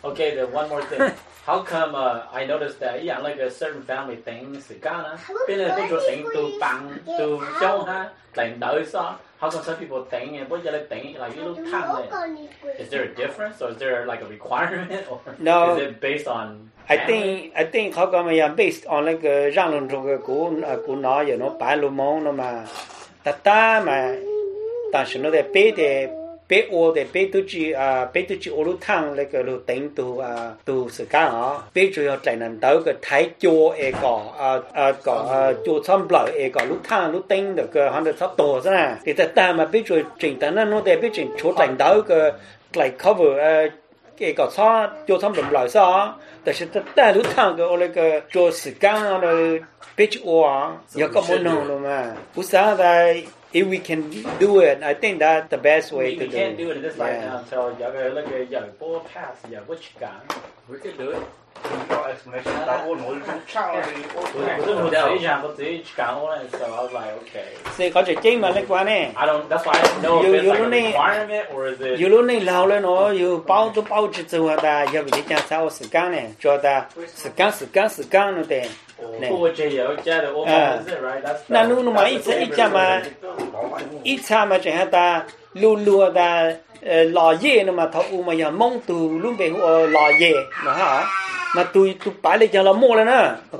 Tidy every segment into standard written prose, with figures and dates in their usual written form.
Okay, then one more thing. How come I noticed that yeah, like a certain family thing, Sikana, bên này people think to bang to show ha, like đợi sao? How come some people think and what you think like you look time? Is there a difference or is there like a requirement or no, is it based on? I think how come based on like rang luôn trong cái cú nói vậy nó phải luôn mong nó mà ta mà但是nó bé ô de bé tu chỉ ô lu thang lại cái lu tính tu sự cá họ bé chủ yếu chạy nên tới cái thái chua có chua xăm bờ có lu thang lu tính được cái hắn được sắp tổ thế nào thì ta mà bé chủ chỉnh ta nó de bé chỉnh chỗ chạy tới cái lại cover cái có sao chua xăm bờ saoแต่是ta lu thang cái ô lại cái chua sự cá rồi bé chủ à giờ có món nào luôn mà bữa sáng đây. If we can do it, I think that's the best way to do it. We can't do it this right now, so y'all gotta look at y'all full pass, yeah, what you got? We can do it. No explanation. That one was child. So I was like, okay. Say có chuyện chính mà liên quan nè. I don't. That's why I don't know if it's like a requirement or is it. You lúc này lao lên nó, you bao chỉ cho ta, giờ bị cha sao sự căng nè, cho ta sự căng nó thế. Nè. Na nu mà ít mà chẳng ta lu ta lò dê nó mà thọ mà giờ mong từ luôn về lò dê mà hả mà tôi phải lấy cho nó mua lên nữa, ok?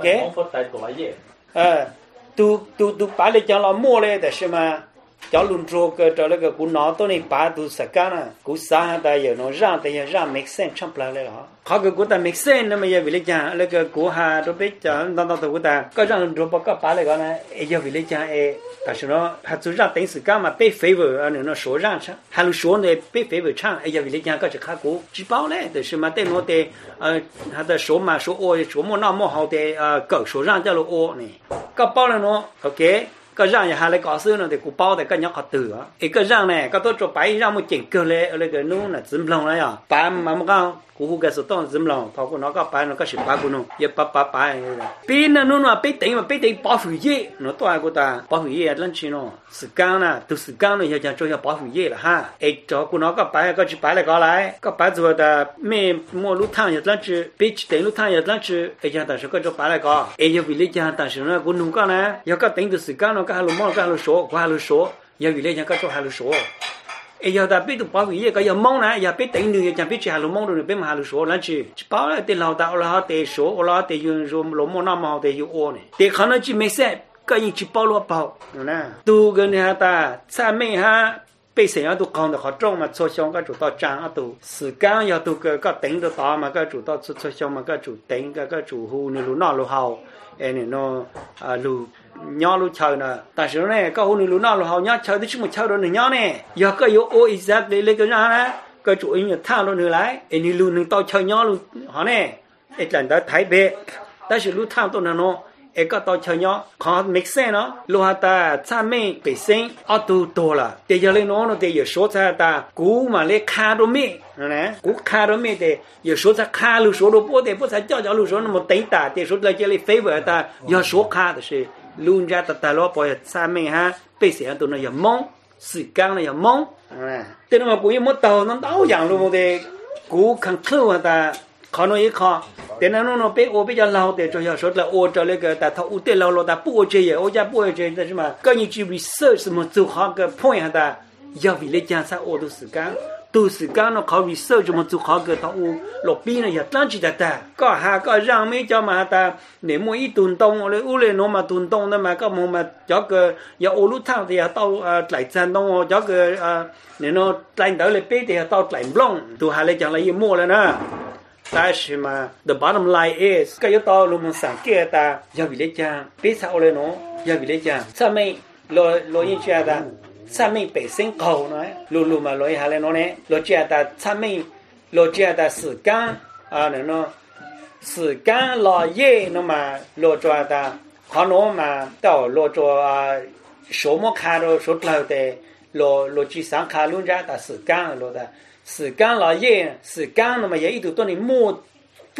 Tôi phải lấy cho nó mua lên để xem mà cho luôn rồi cái cho cái cú nó tôi này phải tôi sẽ cái nè cú sáng ta giờ nó ra make sense trong lại đó họ cái cú ta make sense nó mà giờ vì lấy cha lấy cái cú hà tôi biết cho nó tôi cú ta có rằng rồi bao cái phải lấy cái này giờ vì lấy cha tại sao nó hạt chú ra tính sự cái mà bị favor nó số ra chứ hà lu số này bị favor chăng giờ vì lấy cha có chỉ khác cú chỉ bảo đấy để xem mà tên nó để hạt ta số mà số ô số mà nó mà họ để cỡ số ra cho nó ô này có bảo là nó ok cái răng nhà hai lấy cỏ xưa nó thì cụ bao để cái nhóc họ tử á, cái răng này cái tôi cho bảy răng một chỉnh cơ lệ ở đây cái nút là dìm lòng đấy à, bảy mà cái cụ cái số tông dìm lòng, thằng cụ nó cái bảy nó cái sự bảy cụ nó, giờ bảy, pin nó mà pin bảo vệ gì, nó to ai cụ ta bảo vệ gì lần chi nó, sự căng nè, từ sự căng này giờ cho bảo vệ gì là ha, cho cụ nó cái chỉ bảy lại cái bảy rồi ta mẹ mua lúa thang giờ lần chi, pin tính lúa thang giờ lần chi, giờ ta sẽ cái cho bảy lại giờ vì lấy giờ ta sẽ nó cụ nung cái này, giờ cái tính từ sự căng nó cái hallo mong cái hallo số giờ vì lấy giờ cái cho hallo số giờ ta biết được bảo vệ gì cái giờ mong này giờ biết tính nữa chẳng biết chỉ hallo mong rồi biết mà hallo số là chỉ bảo là tiền lao đạo là tiền số là tiền dùng dùng lỗ mong năm màu tiền dùng ô này tiền khả năng chỉ mấy xe cái gì chỉ bảo lo bảo nè tu cái này ta cha mẹ ha bây giờ tôi còn được họ trong mà cho xong cái chủ tao trang ở tụ sự can giờ tôi cái tính được tao mà cái chủ tao cho xong mà cái chủ tính cái chủ hu này lúc nào lúc hậu này nó lúc nhỏ lúc chơi nè, tại sao này cái hôm nay lúc nào lúc hậu nhỏ chơi thì chúng mình chơi đó nữa nhỏ nè, giờ cái yếu ô exact để lấy cái nhỏ nè, cái chủ yếu là thang đó nữa lại, này lúc này tao chơi nhỏ luôn, họ nè, cái lần đó thấy bé, tại sao lúc thang tôi nó, cái tao chơi nhỏ, họ mix sen nó, lúc ta cha mẹ bị sinh, ở tu là, để giờ lên nó để giờ số cha ta, cú mà lấy khá đồ mẹ, nè, cú khá đồ mẹ để giờ số cha khá lúc số đồ bố để bố cha cho lúc số nó một tính ta, để số là chỉ lấy favor ta, giờ số khá thì luôn ra ta lo bỏ xa mình ha bây giờ tụi nó giờ mong sự căng nó giờ mong thế mà cũng như mất tàu nó đau dạng luôn thì cú khăng khâu ta khó nói khó thế nó biết ô bây giờ lâu để cho giờ số là ô cho lấy cái ta thâu ưu tiên lâu ta bùa chơi ô cha bùa chơi thế mà có những chi research một số khó cái point ta giờ vì lấy cha sao ô tu sự căng nó khó research một số khó cái thâu lột pin này giờ tăng chỉ ta có rằng mấy cho mà ta nếu mua ít tuần đông rồi u lên nó mà tuần đông đó mà có một mà cho cái giờ ô lút thang thì tao lại chân đông cho cái nếu nó lại tới lại bé thì tao lại blong tu hai lấy chẳng lấy mua lên nè tại sao mà the bottom line is cái tao luôn muốn sáng kia ta giờ vì lấy cha bé sao lên nó giờ vì lấy cha sao mày lo như cha ta sao mày bị sinh cầu nói luôn mà lo hai lên nó nè lo cha ta sao mày lo cha ta sự căng nó sự căng lo ye nó mà lo cho ta khó nó mà tao lo cho số một khá rồi số lâu thì lo chỉ sáng khá luôn ra ta sự căng lo ta sự căng lo ye sự căng nó mà ye ít tôi này mua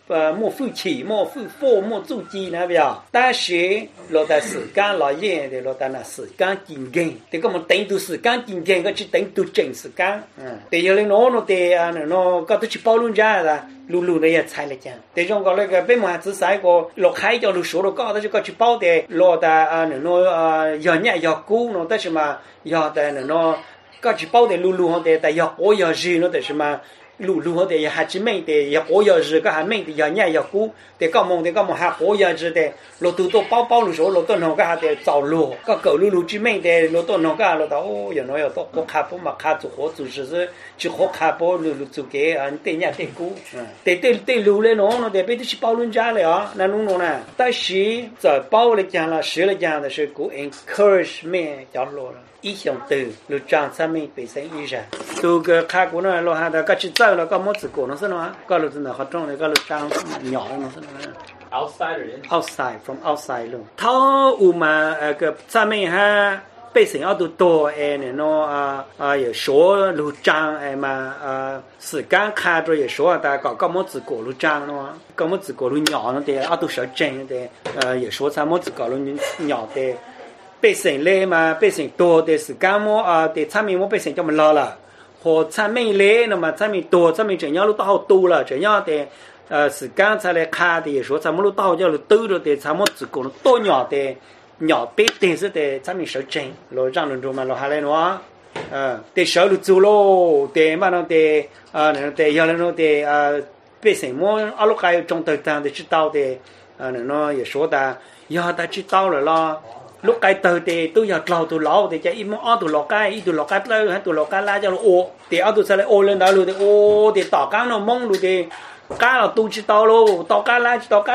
莫负起莫负负莫注记那边，但是落在时间来演的落在那时间经验，这个么等到时间经验，个去等到真时间，对有嘞喏对啊喏，个都去包论家啦。路路的也猜了讲，这种个那个北马只晒个落海叫路说了高，他就个去包的落的要年要股喏，但是嘛要的喏个去包的路路的要我要日喏，但是嘛。路路的也还是美的，也我要日个还美的，要年要股的个梦还我要日的，路都包路说路都喏个还得走路，个狗路之美的路都喏个路到哦，原来要到我看不嘛看做活做事是去好看不路做给啊，对人对股，对路嘞喏的别的去包人家了啊，那弄呢，但是在包来讲了，实来讲的是股 encouragement 叫落了。意向头，路长上面本身依然，都个看过呢，老汉的个去走了，个么子过，侬是喏，个路子呢好种的，个路长鸟的，侬是喏。Outside from outside 路，他有嘛个上面哈本身要多喏有说路长嘛时间看着也说的，个么子过路长喏，个么子过路鸟喏的，都是真的，也说啥么子过路鸟的。百姓来嘛，百姓多的时间么的产品么百姓就么老了，和产品来那么产品多，产品这样路都好多了，这样的时间才来看的，说咱们路到叫路多了的，咱们只讲多鸟白但是的产品是真，老让人做嘛，老下来喏，得小路走咯，得嘛喏得要那的百姓么阿路还有中头当的知道的，喏也说的，要他知道了啦。lúc cái tờ thì tôi giờ lâu thì chạy im ở tôi cái lâu hay tôi cái lá cho nó ô thì ở tôi sẽ lại ô lên đó luôn thì ô thì tỏ cá nó mông luôn thì cá là tôi chỉ tao luôn tao cá lá tao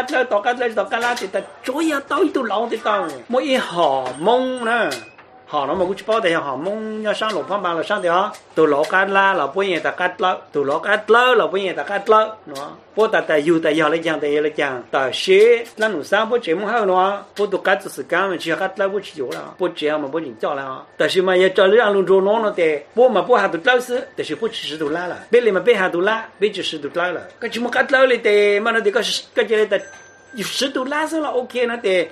cá lá thì ta chối à tao tôi lâu thì tao mỗi họ mông nè họ nó mà cũng chỉ bảo thì họ mông nhau sang lục phong bằng là sang thì họ tôi lọ cá lá là bây giờ ta cắt lỡ tôi lọ cá lỡ là bây giờ ta cắt lỡ nó bố ta yêu ta lấy chàng ta xế lần nữa sang bố chỉ muốn hơn nó bố tôi cắt sự cam mà chỉ cắt lỡ bố chỉ vô là bố chỉ mà bố chỉ cho là ta chỉ mà giờ cho lấy luôn rồi nó thì bố mà bố hạt tôi lỡ xứ thì chỉ bố chỉ sử dụng lá là bên này mà bên hạt tôi lá bên chỉ sử dụng lá là cái chỉ muốn cắt lỡ thì mà nó thì cái gì ta$10是了 OK 那得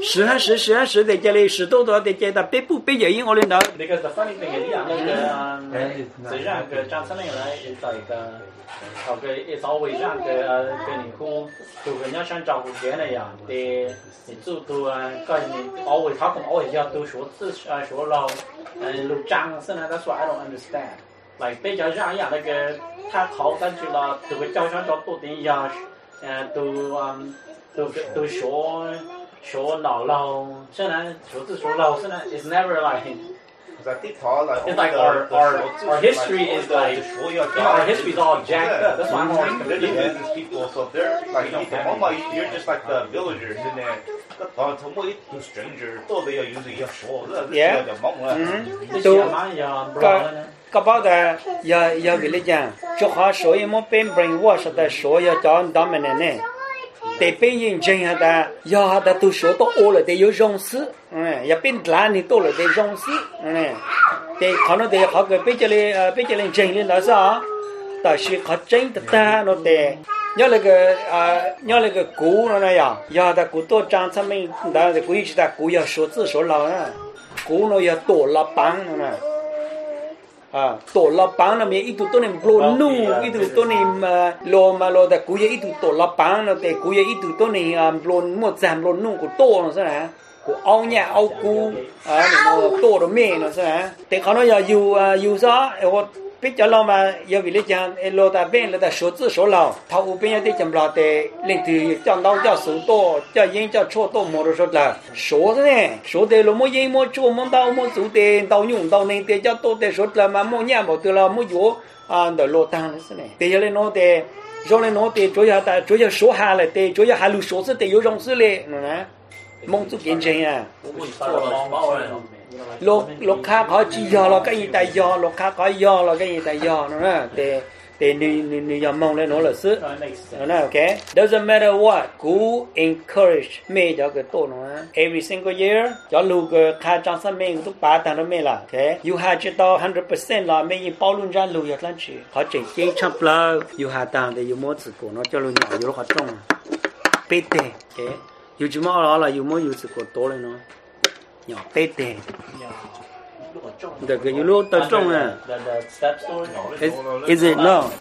10的这里10多的这的别不别原因我领导 Because the funny thing is这让个张三来是在一个好个 it's always 让个跟你哭就跟人想照顾别人一样的你做都个你 always 他跟 always 要都说自说了路张是那个说 I don't understand like 比较让一样那个他考上去了就会交上找多点样都说老，现在说老，现在 it's never like. It's like our history is like our history is all jacked up. That's why I'm always confused. People, so they're like you're just like the villagers in there. The stranger, though they are usually yeah. Các bác là giờ cái gì cho họ số một bên brainwash là số giờ cho anh đâm mình này. Để bên nhìn chân hả ta, giờ hả ta tu số to ô là để yêu rong sư, giờ bên lá thì to là để rong sư, để họ nói để họ cái bên chơi lên chân lên đó sao, ta chỉ họ chân ta nó để nhớ là cái cú nó này à, giờ ta cú to trang sang mình ta cú chỉ ta cú giờ số lâu nè, cú nó giờ tổ là băng nè. Tổ la bang là mấy ít tụi này blow nu ít tụi này mà lo ta cúi ít tổ la bang nó để cúi ít tụi này blow một giảm blow nu của tổ nó sao của ông nhà ông cu nó tổ nó mẹ nó sao đểเขาnói giờ yêu sao biết cho lo mà giờ vì lý do lo ta bên là ta số lao thầu bên để chăm lo để lên từ cho đâu cho số to cho yên cho chua to một số là số thế này số để lo mua yên mua chua mua đâu mua số để đâu nhung đâu nên để cho to để số là mà mua nhà bảo từ là mua vô để lo tăng thế này để giờ nó để rồi lên nó để chủ yếu số hà là để chủ yếu hà lu số để có rong sự lệ nè mong chút kiến chân à lúc khác họ chỉ do là cái gì tại do lúc khác họ do là cái gì tại do nữa để thì你要梦lên nó là sự It makes sense. okay doesn't matter what cú encourage mẹ cho cái tổ nó every single year cho lưu cái khai trang sang mẹ cũng ba tháng đó mẹ là okay you have chỉ tao 100% là mẹ như bao luôn ra lưu ya lan chỉ họ chỉ kiến chấp là you have tăng thì you mua sự cổ nó cho lưu nhỏ you họ trông bê tê okay you chỉ mua đó là you mua you sự cổ tổ lên nó nhỏ bê tê được cái you lúc tập trung à The step story. is it no